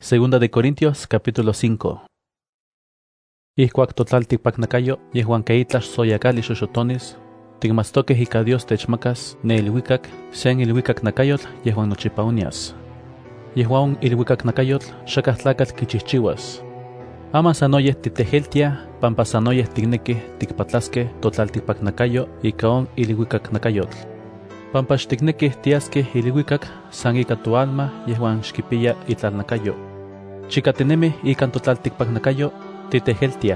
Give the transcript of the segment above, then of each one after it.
Segunda de Corintios, capítulo 5. Ihkuak totlaltikpaknakayo, yehuan keitlax soyakali xoxotonis, tikmastoques ika Dios techmakas ne ilhuikak, sen ilhuikak nakayotl yehuan nochipaunias. Yehuan ilhuikak nakayotl xakaj tlakatl kichihchiuas. Ama sanoyeh titeheltia, pampa sanoyeh tiknekih tikpatlaskeh totlaltikpaknakayo ika on ilhuikak nakayotl. Pampa xtiknekih tiaskeh ilhuikak san ika tu alma yehuan xkipiya itlalnakayo. Chikatinemi ikan totlaltikpaknakayo titeheltia.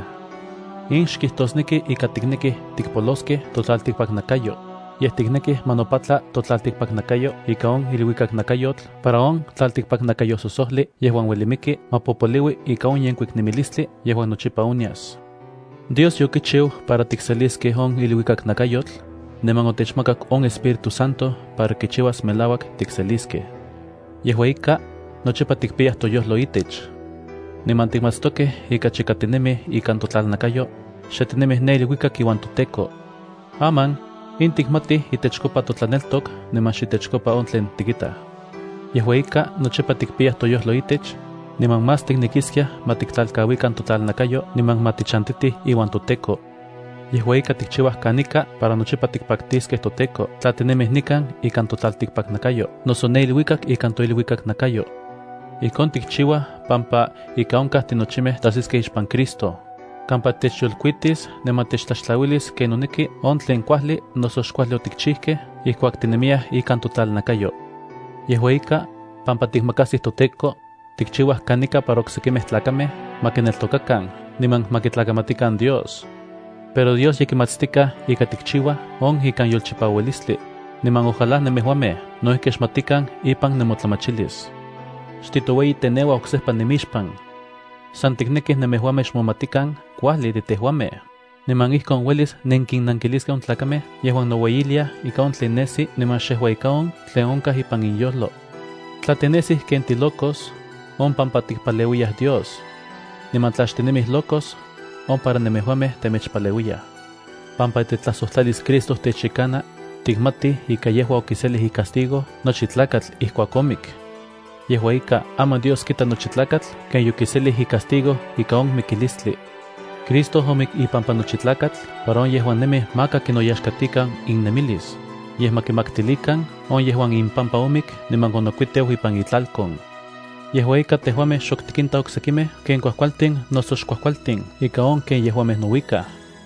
In xkihtosneki ika tiknekih tikpoloskeh totlaltikpaknakayo, yeh tiknekih manopatla totlaltikpaknakayo ika on ilhuikaknakayotl para on tlaltikpaknakayo sosohli yehuan welimiki mapopoliwi ika on yenkuik nemilistli yehuan nochipa onias. Dios yokichiu para tikseliskeh on ilhuikaknakayotl, neman otechmakak on Espíritu Santo para kichiuas melawak tikseliskeh. Yehua ika nochipa tikpiyah toyohlo itech. Niman tikmatstokeh ika chikatinemi ikan totlalnakayo, xetinemih ne ilhuikak iwan toteko. Aman, in tikmatih itechkopa totlaneltok, niman xitechkopa on tlen tikitah. Yehua ika nochipa tikpiyah toyohlo itech, niman mas tiknekiskiah ma tiktlalkawikan totlalnakayo niman ma tichantitih iwan toteko. Yehua ika tikchiuah kanika para nochipa tikpaktiskeh toteko, tla tinemih nikan ikan totlaltikpaknakayo, noso ne ilhuikak ikan toilhuikaknakayo. Ikon tikchiuah pampa ika onkah tinochimeh tasiskeh ixpan Cristo, kampa techyolkuitis niman techtlaxtlawilis ken noneki on tlen kuajli noso xkuajli otikchihkeh ihkuak tinemiah ikan totlalnakayo. Yehua ika, pampa tikmakasih toteko, tikchiuah kanika para oksekimeh tlakameh ma kineltokakan niman ma kitlakamatikan Dios. Pero Dios yikimatztika ika tikchiuah on ikan yolchipauilistli, niman ojalá nemehuameh noihki xmatikan ipan nemotlamachilis. Xtitowei tenewa oksehpa nemixpan. San tiknekih nemehuameh xmomatikan kuajli titehuameh, niman ihkon welis nenkinnankiliskeh on tlakameh yehuan noweyiliah ika on tlen nesi niman xehua ika on tlen onkah ipan inyolo. Tla tinesih ken tilocos, on pampa tikpaleuiyah Dios, niman tla xtinemih locos, on para nemehuameh temechpaleuiyah. Pampa itetlasohtlalis Cristo techikana, tikmatih ika yehua okiselih icastigo nochi tlakatl ihkuak omik. Yehua ika ama Dios kita nochi tlakatl ken yokiselih icastigo ika on mikilistli. Cristo omik ipampa nochi tlakatl para on yehuan nemih maka kinoyaxkatikan innemilis, yeh makimaktilikan on yehuan impampa omik niman onokuiteu ipan itlalkon. Yehua ika tehuameh xok tikinta oksekimeh ken kuajkualtin noso xkuajkualtin ika on ken yehuameh nowikah.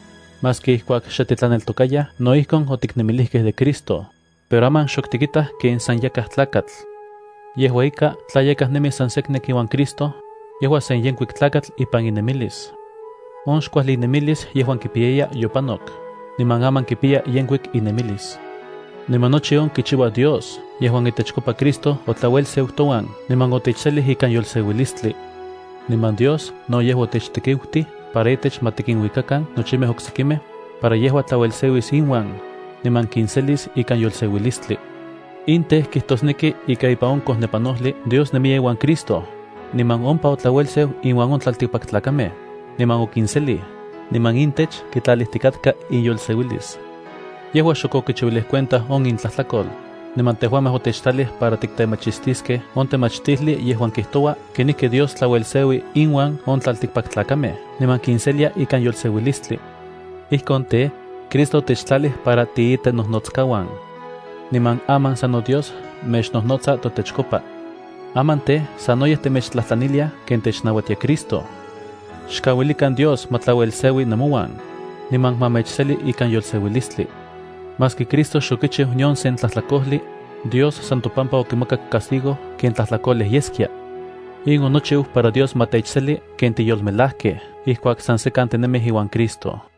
Maski ihkuak xetitlaneltokayah noihkon otiknemilihkeh de Cristo, pero aman xok tikitah ken san yakah tlakatl. Yehua ika tla yakah nemi san seknek iwan Cristo, yehua sen yenkuik tlakatl ipan inemilis. On xkuajli inemilis yehuan kipieya yopanok, niman aman kipiya yenkuik inemilis. Niman nochi on kichiua Dios, yehuan itechkopa Cristo otlauelseu toan, niman otechselih ikan yolseuilistli. Niman Dios no yehua otechtekiuhtih para itech ma tikinhuikakan nochimeh oksekimeh, para yehua tlauelseuis inwan, niman kinselis ikan yolseuilistli. Inteh kihtosneki ika ipa on kohnepanohli Dios nemia iwan Cristo, niman ompa otlauelseu inwan on tlaltikpaktlakameh, niman okinselih, niman intech kitlalihtikadka inyolseuilis. Yehua xok okichiuilih cuenta on intlahtlakol, niman tehuameh otechtlalih para tiktemachistisqueh on temachtihli yehuan kihtowa kenihki Dios tlauelseui inwan on tlaltikpaktlakameh, niman kinselia ikan yolseuilistli. Ihkon te, Cristo techtlalih para tiitenohnotzkawan. Niman aman sano Dios mechnohnotza totechkopa. Aman te sanoyeh temechtlahtlaniliah ken technawatia Cristo. Xkauilikan Dios matlauelseui nemowan, niman mamechseli ikan yolseuilistli. Maski Cristo xokichiu nion sen tlahtlakohli, Dios san topampa okimakak castigo ken tlahtlakoleh yeskia. In onochiu para Dios matechseli ken tiyolmelahkeh ihkuak san sekan tinemih iwan Cristo.